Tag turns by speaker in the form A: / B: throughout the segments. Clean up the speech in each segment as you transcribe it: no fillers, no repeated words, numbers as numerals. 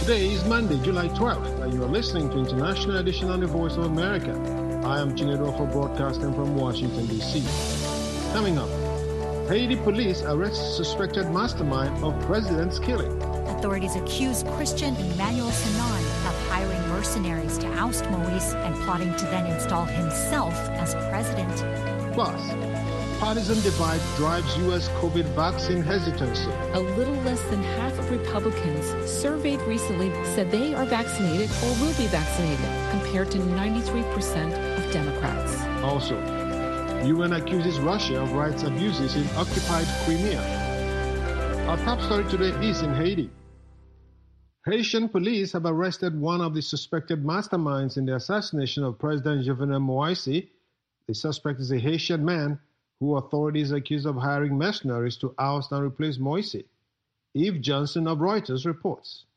A: Today is Monday, July 12th, and you are listening to International Edition on the Voice of America. I am Chinedo for broadcasting from Washington, D.C. Coming up, Haiti police arrest suspected mastermind of president's killing.
B: Authorities accuse Christian Emmanuel Sanon of hiring mercenaries to oust Moise and plotting to then install himself as president.
A: Plus, partisan divide drives U.S. COVID vaccine hesitancy.
C: A little less than half of Republicans surveyed recently said they are vaccinated or will be vaccinated, compared to 93% of Democrats.
A: Also, UN accuses Russia of rights abuses in occupied Crimea. Our top story today is in Haiti. Haitian police have arrested one of the suspected masterminds in the assassination of President Jovenel Moise. The suspect is a Haitian man who authorities accuse of hiring mercenaries to oust and replace Moise. Eve Johnson of Reuters reports.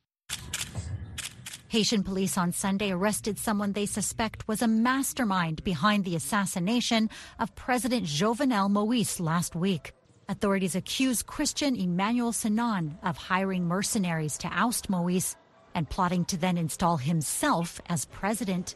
B: Haitian police on Sunday arrested someone they suspect was a mastermind behind the assassination of President Jovenel Moise last week. Authorities accuse Christian Emmanuel Sanon of hiring mercenaries to oust Moise and plotting to then install himself as president.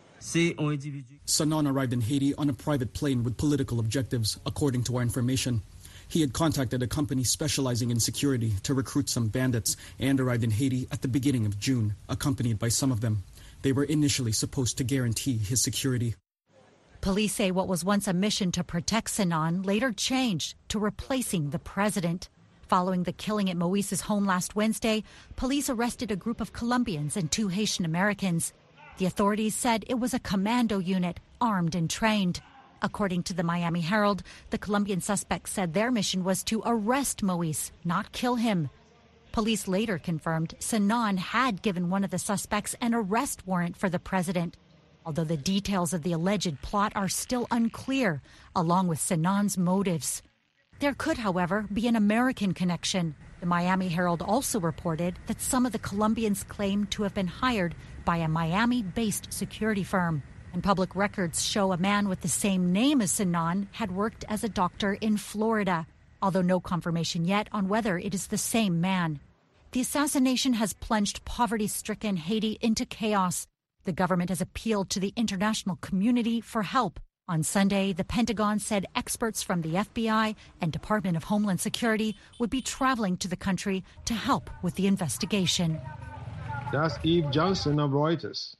D: Sanon arrived in Haiti on a private plane with political objectives, according to our information. He had contacted a company specializing in security to recruit some bandits and arrived in Haiti at the beginning of June, accompanied by some of them. They were initially supposed to guarantee his security.
B: Police say what was once a mission to protect Sanon later changed to replacing the president. Following the killing at Moise's home last Wednesday, police arrested a group of Colombians and 2 Haitian Americans. The authorities said it was a commando unit, armed and trained. According to the Miami Herald, the Colombian suspects said their mission was to arrest Moise, not kill him. Police later confirmed Sanon had given one of the suspects an arrest warrant for the president, although the details of the alleged plot are still unclear, along with Sanon's motives. There could, however, be an American connection. The Miami Herald also reported that some of the Colombians claimed to have been hired by a Miami-based security firm. And public records show a man with the same name as Sanon had worked as a doctor in Florida, although no confirmation yet on whether it is the same man. The assassination has plunged poverty-stricken Haiti into chaos. The government has appealed to the international community for help. On Sunday, the Pentagon said experts from the FBI and Department of Homeland Security would be traveling to the country to help with the investigation.
A: That's Eve Johnson of Reuters.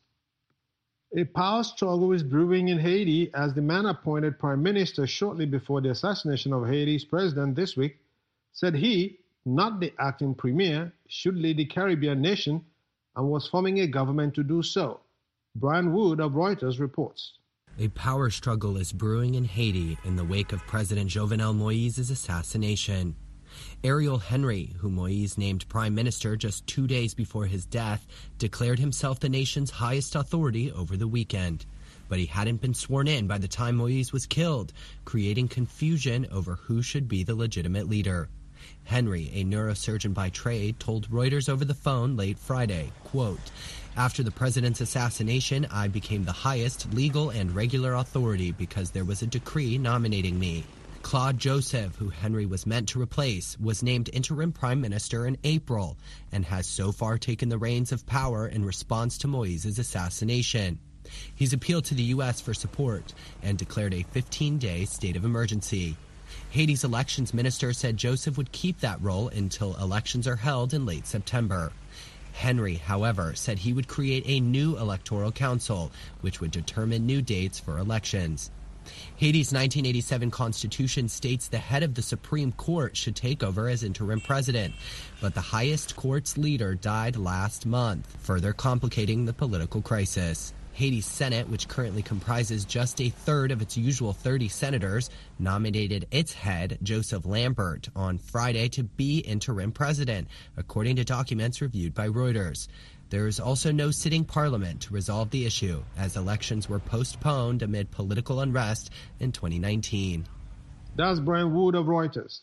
A: A power struggle is brewing in Haiti as the man appointed prime minister shortly before the assassination of Haiti's president this week said he, not the acting premier, should lead the Caribbean nation and was forming a government to do so. Brian Wood of Reuters reports.
E: A power struggle is brewing in Haiti in the wake of President Jovenel Moise's assassination. Ariel Henry, who Moise named prime minister just 2 days before his death, declared himself the nation's highest authority over the weekend. But he hadn't been sworn in by the time Moise was killed, creating confusion over who should be the legitimate leader. Henry, a neurosurgeon by trade, told Reuters over the phone late Friday, quote, "After the president's assassination, I became the highest legal and regular authority because there was a decree nominating me." Claude Joseph, who Henry was meant to replace, was named interim prime minister in April and has so far taken the reins of power in response to Moise's assassination. He's appealed to the U.S. for support and declared a 15-day state of emergency. Haiti's elections minister said Joseph would keep that role until elections are held in late September. Henry, however, said he would create a new electoral council, which would determine new dates for elections. Haiti's 1987 constitution states the head of the Supreme Court should take over as interim president, but the highest court's leader died last month, further complicating the political crisis. Haiti's Senate, which currently comprises just a third of its usual 30 senators, nominated its head, Joseph Lambert, on Friday to be interim president, according to documents reviewed by Reuters. There is also no sitting parliament to resolve the issue, as elections were postponed amid political unrest in 2019.
A: That's Brian Wood of Reuters.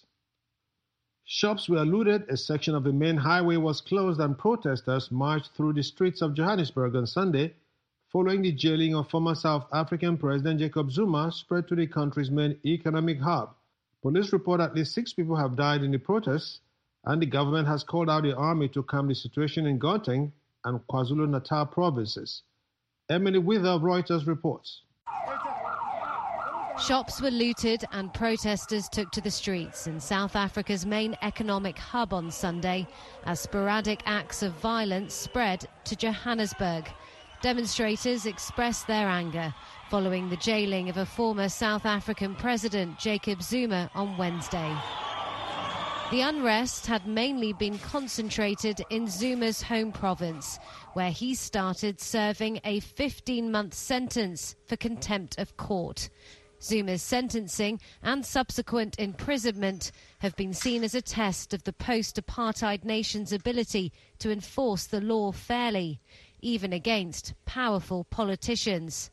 A: Shops were looted, a section of the main highway was closed, and protesters marched through the streets of Johannesburg on Sunday, following the jailing of former South African President Jacob Zuma spread to the country's main economic hub. Police report at least 6 people have died in the protests, and the government has called out the army to calm the situation in Gauteng, and KwaZulu-Natal provinces. Emily Wither of Reuters reports.
F: Shops were looted and protesters took to the streets in South Africa's main economic hub on Sunday as sporadic acts of violence spread to Johannesburg. Demonstrators expressed their anger following the jailing of a former South African president, Jacob Zuma, on Wednesday. The unrest had mainly been concentrated in Zuma's home province, where he started serving a 15-month sentence for contempt of court. Zuma's sentencing and subsequent imprisonment have been seen as a test of the post-apartheid nation's ability to enforce the law fairly, even against powerful politicians.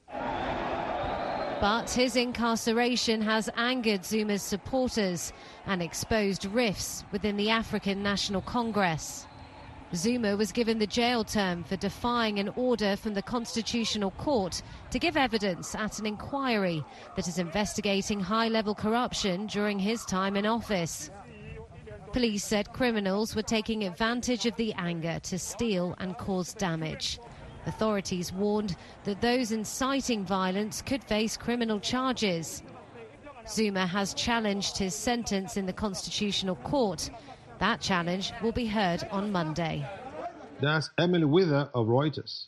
F: But his incarceration has angered Zuma's supporters and exposed rifts within the African National Congress. Zuma was given the jail term for defying an order from the Constitutional Court to give evidence at an inquiry that is investigating high-level corruption during his time in office. Police said criminals were taking advantage of the anger to steal and cause damage. Authorities warned that those inciting violence could face criminal charges. Zuma has challenged his sentence in the Constitutional Court. That challenge will be heard on Monday.
A: That's Emily Wither of Reuters.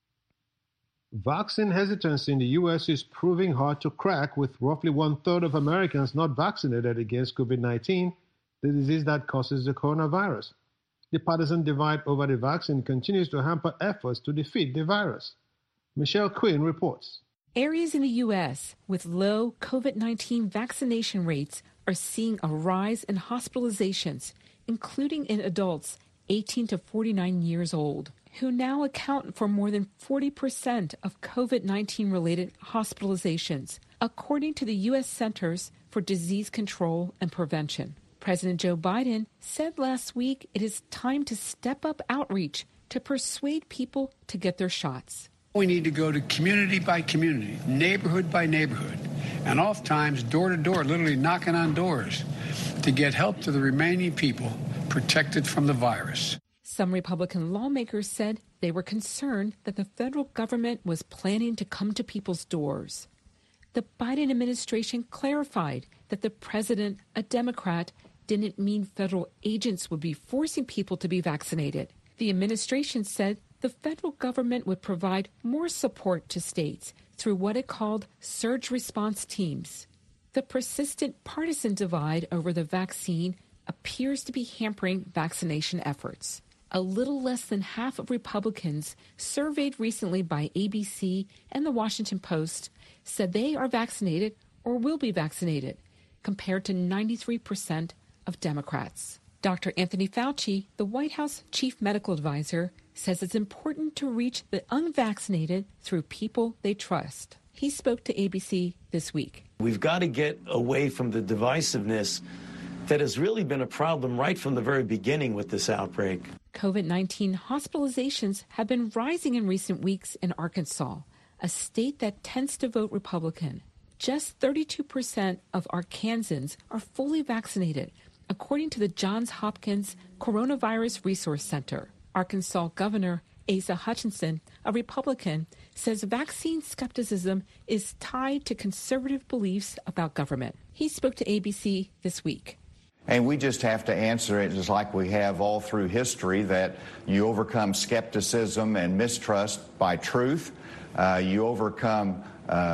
A: Vaccine hesitancy in the U.S. is proving hard to crack, with roughly one-third of Americans not vaccinated against COVID-19, the disease that causes the coronavirus. The partisan divide over the vaccine continues to hamper efforts to defeat the virus. Michelle Quinn reports.
C: Areas in the U.S. with low COVID-19 vaccination rates are seeing a rise in hospitalizations, including in adults 18 to 49 years old, who now account for more than 40% of COVID-19-related hospitalizations, according to the U.S. Centers for Disease Control and Prevention. President Joe Biden said last week it is time to step up outreach to persuade people to get their shots.
G: We need to go to community by community, neighborhood by neighborhood, and oftentimes door to door, literally knocking on doors to get help to the remaining people protected from the virus.
C: Some Republican lawmakers said they were concerned that the federal government was planning to come to people's doors. The Biden administration clarified that the president, a Democrat, didn't mean federal agents would be forcing people to be vaccinated. The administration said the federal government would provide more support to states through what it called surge response teams. The persistent partisan divide over the vaccine appears to be hampering vaccination efforts. A little less than half of Republicans surveyed recently by ABC and the Washington Post said they are vaccinated or will be vaccinated, compared to 93% of Democrats. Dr. Anthony Fauci, the White House chief medical advisor, says it's important to reach the unvaccinated through people they trust. He spoke to ABC this week.
H: We've got to get away from the divisiveness that has really been a problem right from the very beginning with this outbreak.
C: COVID-19 hospitalizations have been rising in recent weeks in Arkansas, a state that tends to vote Republican. Just 32% of Arkansans are fully vaccinated, according to the Johns Hopkins Coronavirus Resource Center. Arkansas Governor Asa Hutchinson, a Republican, says vaccine skepticism is tied to conservative beliefs about government. He spoke to ABC this week.
I: And we just have to answer it just like we have all through history, that you overcome skepticism and mistrust by truth. You overcome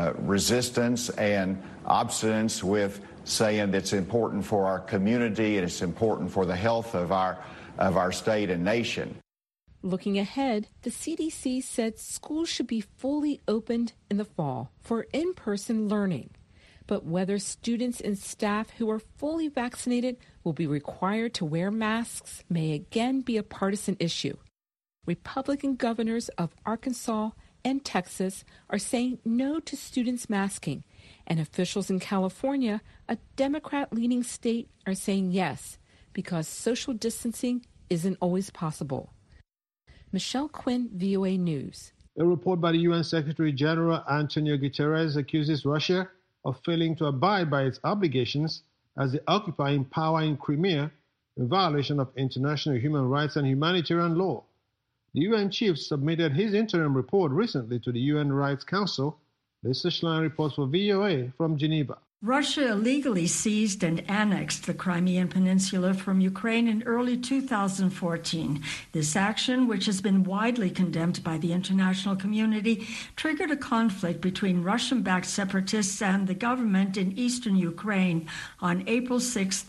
I: resistance and obstinance with saying it's important for our community and it's important for the health of our state and nation.
C: Looking ahead, the CDC said schools should be fully opened in the fall for in-person learning. But whether students and staff who are fully vaccinated will be required to wear masks may again be a partisan issue. Republican governors of Arkansas and Texas are saying no to students masking, and officials in California, a Democrat-leaning state, are saying yes, because social distancing isn't always possible. Michelle Quinn, VOA News.
A: A report by the UN Secretary General Antonio Guterres accuses Russia of failing to abide by its obligations as the occupying power in Crimea in violation of international human rights and humanitarian law. The UN chief submitted his interim report recently to the UN Rights Council. Lisa Schlein reports for VOA from Geneva.
J: Russia illegally seized and annexed the Crimean Peninsula from Ukraine in early 2014. This action, which has been widely condemned by the international community, triggered a conflict between Russian-backed separatists and the government in eastern Ukraine on April 6,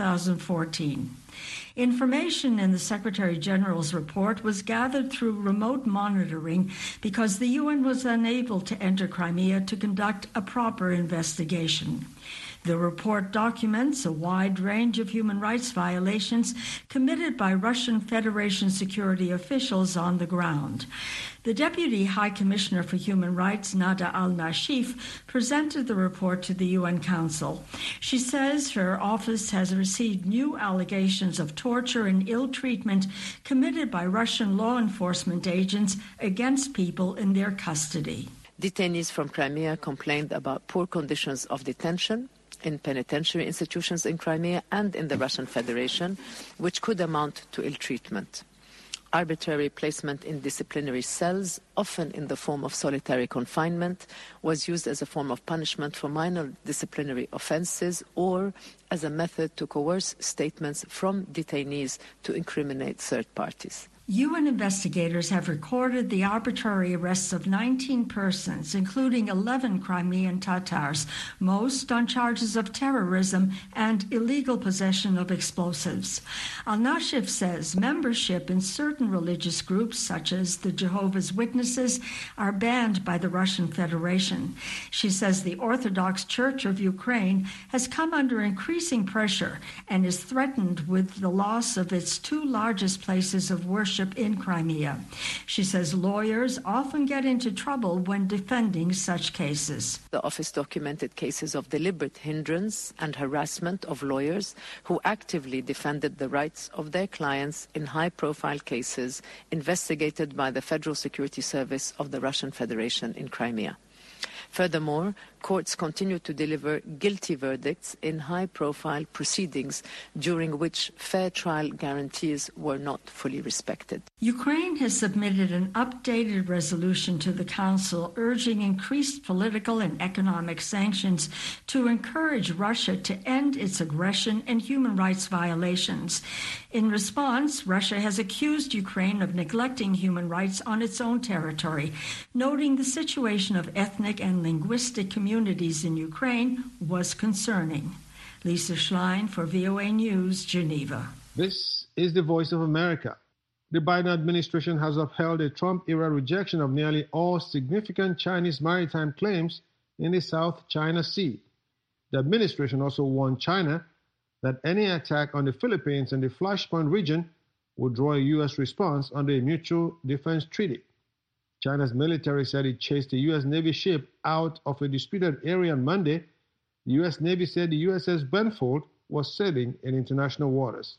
J: 2014. Information in the Secretary General's report was gathered through remote monitoring because the UN was unable to enter Crimea to conduct a proper investigation. The report documents a wide range of human rights violations committed by Russian Federation security officials on the ground. The Deputy High Commissioner for Human Rights, Nada al-Nashif, presented the report to the UN Council. She says her office has received new allegations of torture and ill treatment committed by Russian law enforcement agents against people in their custody.
K: Detainees from Crimea complained about poor conditions of detention in penitentiary institutions in Crimea and in the Russian Federation, which could amount to ill treatment. Arbitrary placement in disciplinary cells, often in the form of solitary confinement, was used as a form of punishment for minor disciplinary offenses or as a method to coerce statements from detainees to incriminate third parties.
J: UN investigators have recorded the arbitrary arrests of 19 persons, including 11 Crimean Tatars, most on charges of terrorism and illegal possession of explosives. Al-Nashif says membership in certain religious groups, such as the Jehovah's Witnesses, are banned by the Russian Federation. She says the Orthodox Church of Ukraine has come under increasing pressure and is threatened with the loss of its two largest places of worship in Crimea. She says lawyers often get into trouble when defending such cases.
K: The office documented cases of deliberate hindrance and harassment of lawyers who actively defended the rights of their clients in high-profile cases investigated by the Federal Security Service of the Russian Federation in Crimea. Furthermore, courts continue to deliver guilty verdicts in high-profile proceedings during which fair trial guarantees were not fully respected.
J: Ukraine has submitted an updated resolution to the Council urging increased political and economic sanctions to encourage Russia to end its aggression and human rights violations. In response, Russia has accused Ukraine of neglecting human rights on its own territory, noting the situation of ethnic and linguistic communities in Ukraine was concerning. Lisa Schlein for VOA News, Geneva.
A: This is the Voice of America. The Biden administration has upheld a Trump-era rejection of nearly all significant Chinese maritime claims in the South China Sea. The administration also warned China that any attack on the Philippines and the Flashpoint region would draw a U.S. response under a mutual defense treaty. China's military said it chased a U.S. Navy ship out of a disputed area on Monday. The U.S. Navy said the USS Benfold was sailing in international waters.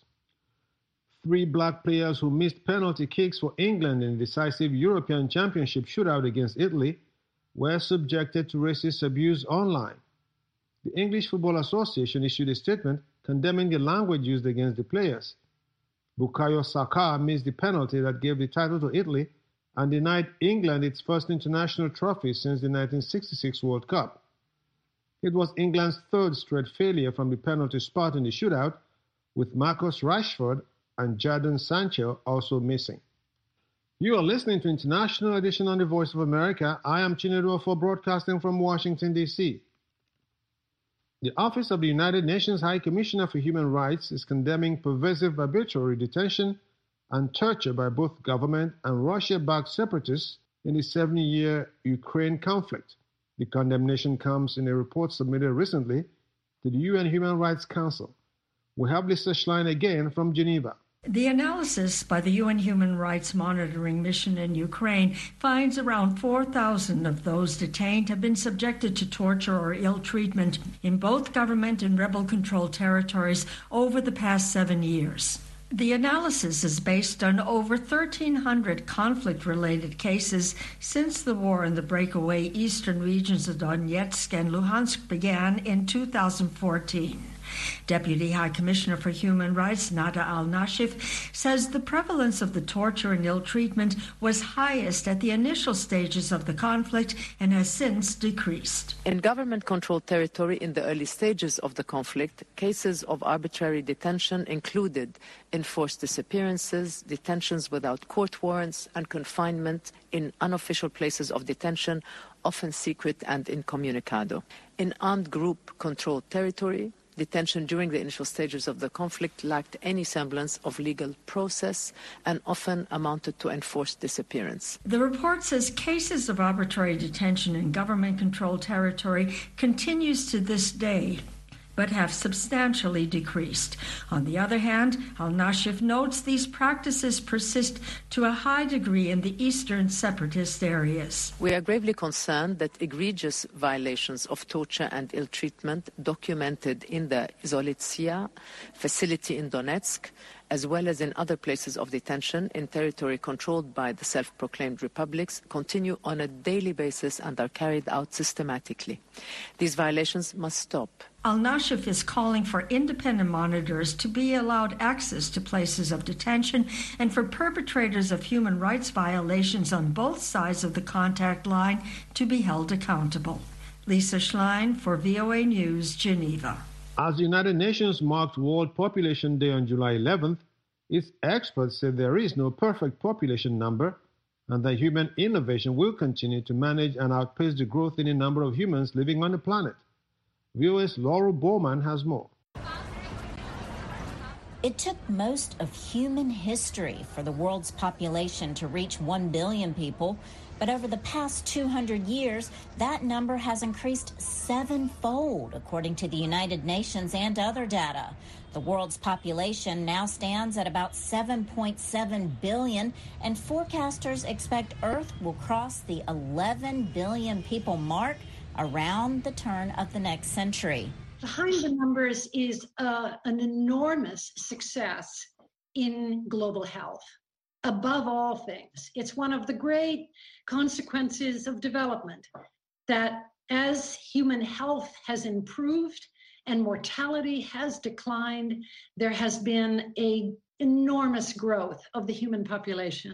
A: 3 black players who missed penalty kicks for England in the decisive European Championship shootout against Italy were subjected to racist abuse online. The English Football Association issued a statement condemning the language used against the players. Bukayo Saka missed the penalty that gave the title to Italy and denied England its first international trophy since the 1966 World Cup. It was England's 3rd straight failure from the penalty spot in the shootout, with Marcus Rashford and Jadon Sancho also missing. You are listening to International Edition on the Voice of America. I am Chinedu Ofo, broadcasting from Washington, D.C. The Office of the United Nations High Commissioner for Human Rights is condemning pervasive arbitrary detention and torture by both government and Russia-backed separatists in the 7-year Ukraine conflict. The condemnation comes in a report submitted recently to the UN Human Rights Council. We have Lisa Schlein again from Geneva.
J: The analysis by the UN Human Rights Monitoring Mission in Ukraine finds around 4,000 of those detained have been subjected to torture or ill treatment in both government and rebel-controlled territories over the past 7 years. The analysis is based on over 1,300 conflict-related cases since the war in the breakaway eastern regions of Donetsk and Luhansk began in 2014. Deputy High Commissioner for Human Rights, Nada al-Nashif, says the prevalence of the torture and ill treatment was highest at the initial stages of the conflict and has since decreased.
K: In government-controlled territory in the early stages of the conflict, cases of arbitrary detention included enforced disappearances, detentions without court warrants, and confinement in unofficial places of detention, often secret and incommunicado. In armed group-controlled territory, detention during the initial stages of the conflict lacked any semblance of legal process and often amounted to enforced disappearance.
J: The report says cases of arbitrary detention in government-controlled territory continues to this day, but have substantially decreased. On the other hand, al-Nashif notes these practices persist to a high degree in the eastern separatist areas.
K: We are gravely concerned that egregious violations of torture and ill treatment documented in the Izolitsia facility in Donetsk, as well as in other places of detention in territory controlled by the self-proclaimed republics, continue on a daily basis and are carried out systematically. These violations must stop.
J: Al-Nashif is calling for independent monitors to be allowed access to places of detention and for perpetrators of human rights violations on both sides of the contact line to be held accountable. Lisa Schlein for VOA News, Geneva.
A: As the United Nations marked World Population Day on July 11th, its experts said there is no perfect population number and that human innovation will continue to manage and outpace the growth in the number of humans living on the planet. VOA's Laurel Bowman has more.
L: It took most of human history for the world's population to reach 1 billion people, but over the past 200 years, that number has increased 7-fold, according to the United Nations and other data. The world's population now stands at about 7.7 billion, and forecasters expect Earth will cross the 11 billion people mark around the turn of the next century.
M: Behind the numbers is an enormous success in global health. Above all things, it's one of the great consequences of development that as human health has improved and mortality has declined, there has been an enormous growth of the human population.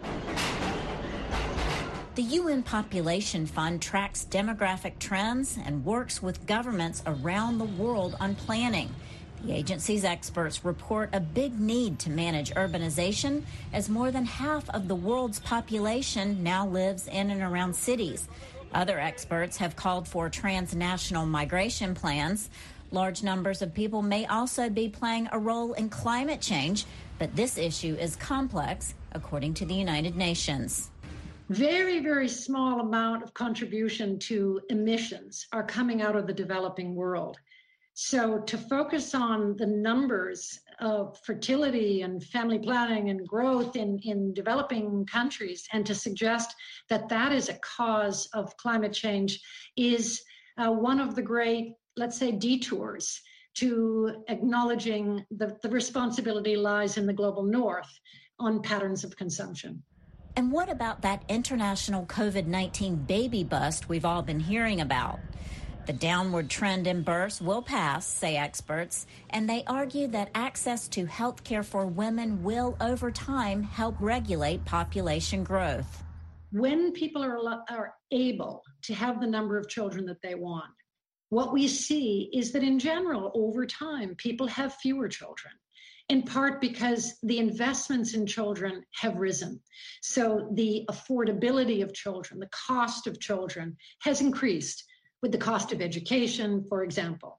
L: The UN Population Fund tracks demographic trends and works with governments around the world on planning. The agency's experts report a big need to manage urbanization, as more than half of the world's population now lives in and around cities. Other experts have called for transnational migration plans. Large numbers of people may also be playing a role in climate change, but this issue is complex, according to the United Nations.
M: Very, very small amount of contribution to emissions are coming out of the developing world. So to focus on the numbers of fertility and family planning and growth in developing countries and to suggest that that is a cause of climate change is one of the great, let's say, detours to acknowledging the responsibility lies in the global north on patterns of consumption.
L: And what about that international COVID-19 baby bust we've all been hearing about? The downward trend in births will pass, say experts, and they argue that access to health care for women will, over time, help regulate population growth.
M: When people are able to have the number of children that they want, what we see is that in general, over time, people have fewer children, in part because the investments in children have risen. So the affordability of children, the cost of children has increased with the cost of education, for example.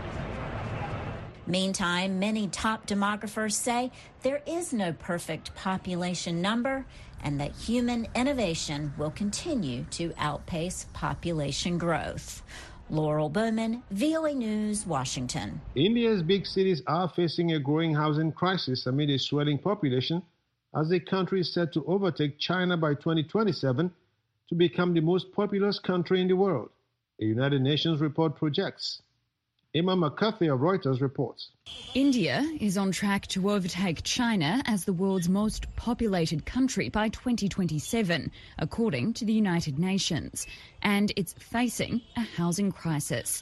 L: Meantime, many top demographers say there is no perfect population number and that human innovation will continue to outpace population growth. Laurel Bowman, VOA News, Washington.
A: India's big cities are facing a growing housing crisis amid a swelling population as the country is set to overtake China by 2027 to become the most populous country in the world, a United Nations report projects. Emma McCarthy of Reuters reports.
N: India is on track to overtake China as the world's most populated country by 2027, according to the United Nations, and it's facing a housing crisis.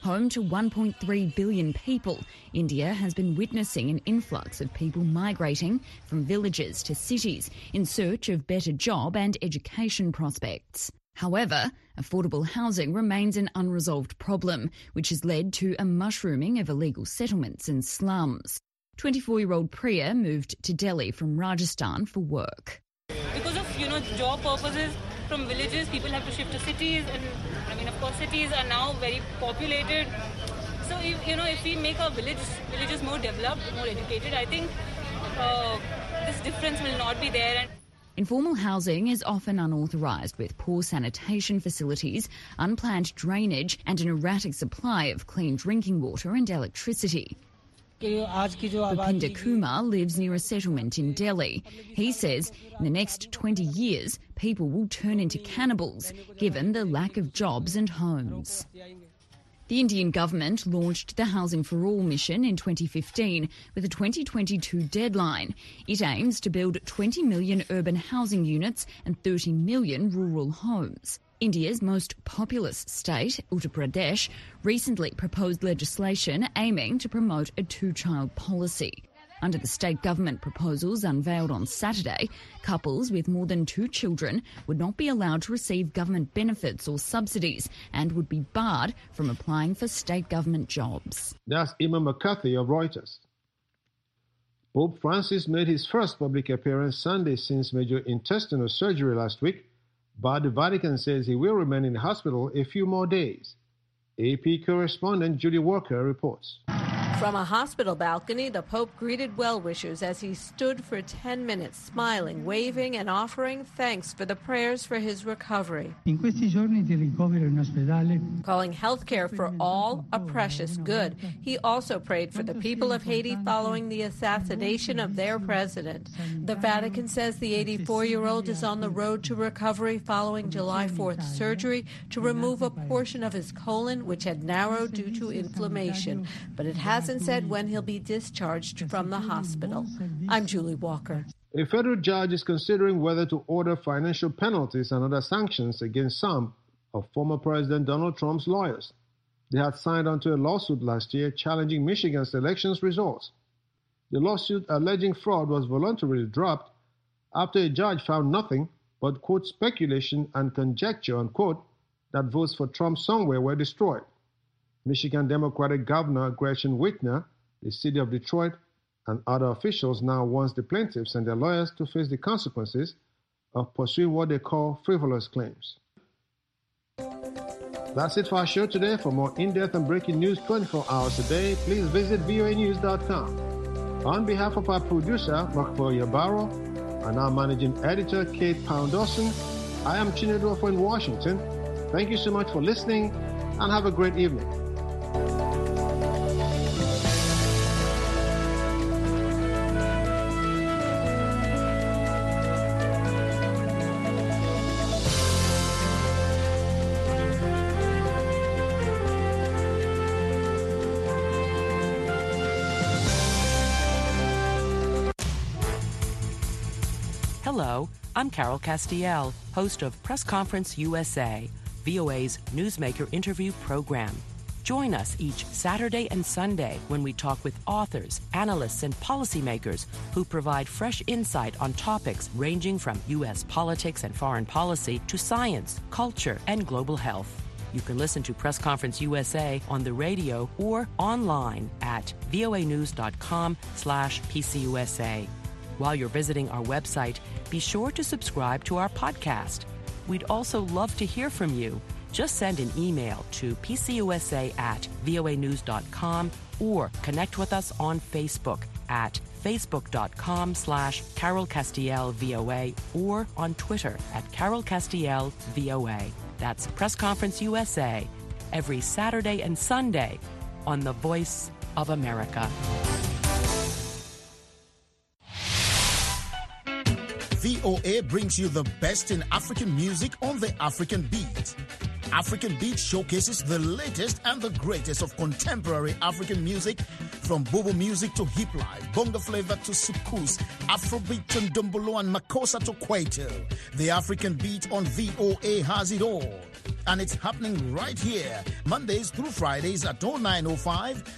N: Home to 1.3 billion people, India has been witnessing an influx of people migrating from villages to cities in search of better job and education prospects. However, affordable housing remains an unresolved problem, which has led to a mushrooming of illegal settlements and slums. 24-year-old Priya moved to Delhi from Rajasthan for work.
O: Because of, job purposes, from villages, people have to shift to cities, and of course, cities are now very populated. So, if we make our villages more developed, more educated, I think this difference will not be there.
N: Informal housing is often unauthorised, with poor sanitation facilities, unplanned drainage and an erratic supply of clean drinking water and electricity. Bhupinder Kumar lives near a settlement in Delhi. He says in the next 20 years, people will turn into cannibals, given the lack of jobs and homes. The Indian government launched the Housing for All mission in 2015 with a 2022 deadline. It aims to build 20 million urban housing units and 30 million rural homes. India's most populous state, Uttar Pradesh, recently proposed legislation aiming to promote a two-child policy. Under the state government proposals unveiled on Saturday, couples with more than 2 children would not be allowed to receive government benefits or subsidies and would be barred from applying for state government jobs.
A: That's Imam McCarthy of Reuters. Pope Francis made his first public appearance Sunday since major intestinal surgery last week, but the Vatican says he will remain in the hospital a few more days. AP correspondent Judy Walker reports.
P: From a hospital balcony, the Pope greeted well-wishers as he stood for 10 minutes, smiling, waving, and offering thanks for the prayers for his recovery. Calling health care for all a precious good, he also prayed for the people of Haiti following the assassination of their president. The Vatican says the 84-year-old is on the road to recovery following July 4th surgery to remove a portion of his colon, which had narrowed due to inflammation. But it hasn't said when he'll be discharged from the hospital. I'm Julie Walker.
A: A federal judge is considering whether to order financial penalties and other sanctions against some of former President Donald Trump's lawyers. They had signed onto a lawsuit last year challenging Michigan's elections results. The lawsuit alleging fraud was voluntarily dropped after a judge found nothing but, quote, speculation and conjecture, unquote, that votes for Trump somewhere were destroyed. Michigan Democratic Governor Gretchen Whitmer, the city of Detroit, and other officials now want the plaintiffs and their lawyers to face the consequences of pursuing what they call frivolous claims. That's it for our show today. For more in-depth and breaking news 24 hours a day, please visit voanews.com. On behalf of our producer, Makbo Yabaro, and our managing editor, Kate Pound-Dawson, I am Chinedu Ofo in Washington. Thank you so much for listening, and have a great evening.
Q: Hello, I'm Carol Castiel, host of Press Conference USA, VOA's newsmaker interview program. Join us each Saturday and Sunday when we talk with authors, analysts, and policymakers who provide fresh insight on topics ranging from U.S. politics and foreign policy to science, culture, and global health. You can listen to Press Conference USA on the radio or online at voanews.com/PCUSA. While you're visiting our website, be sure to subscribe to our podcast. We'd also love to hear from you. Just send an email to pcusa@voanews.com or connect with us on Facebook at facebook.com/CarolCastielVOA or on Twitter at CarolCastielVOA. That's Press Conference USA, every Saturday and Sunday on The Voice of America.
R: VOA brings you the best in African music on the African Beat. African Beat showcases the latest and the greatest of contemporary African music, from Bobo music to hip life, bongo flavor to soukous, Afrobeat to ndombolo and makossa to kwaito. The African Beat on VOA has it all. and it's happening right here, Mondays through Fridays at 09:05